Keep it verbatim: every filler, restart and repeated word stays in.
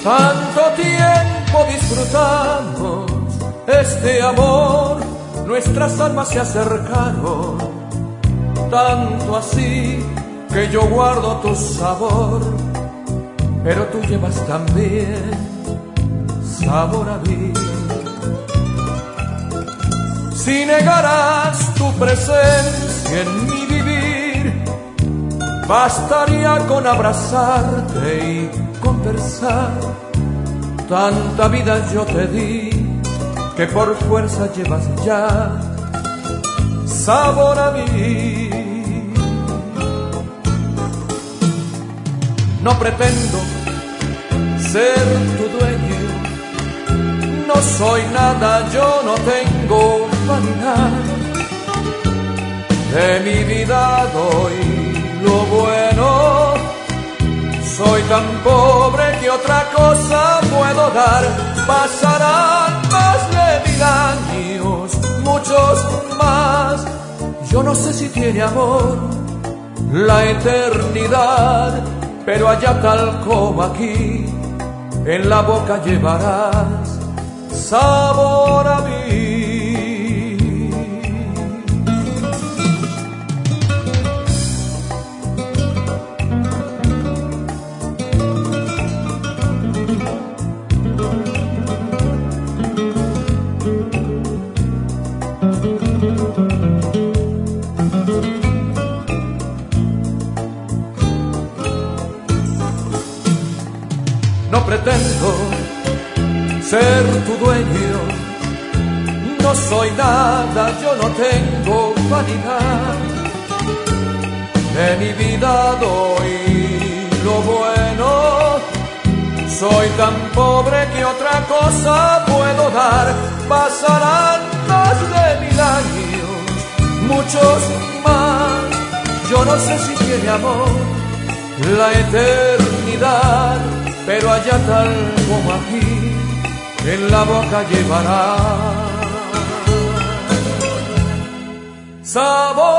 Tanto tiempo disfrutamos este amor, nuestras almas se acercaron, tanto así que yo guardo tu sabor, pero tú llevas también sabor a mí. Si negaras tu presencia en mi vivir, bastaría con abrazarte y conversar. Tanta vida yo te di que por fuerza llevas ya sabor a mí. No pretendo ser tu dueño, no soy nada, yo no tengo vanidad. De mi vida doy lo bueno, soy tan pobre que otra cosa puedo dar. Pasarán más de mil años, muchos más, yo no sé si tiene amor la eternidad, pero allá tal como aquí, en la boca llevarás sabor a mí. No pretendo ser tu dueño, no soy nada, yo no tengo vanidad. De mi vida doy lo bueno, soy tan pobre que otra cosa puedo dar. Pasarán más de mil años, muchos más, yo no sé si tiene amor la eternidad, pero allá tal como aquí, en la boca llevará sabor.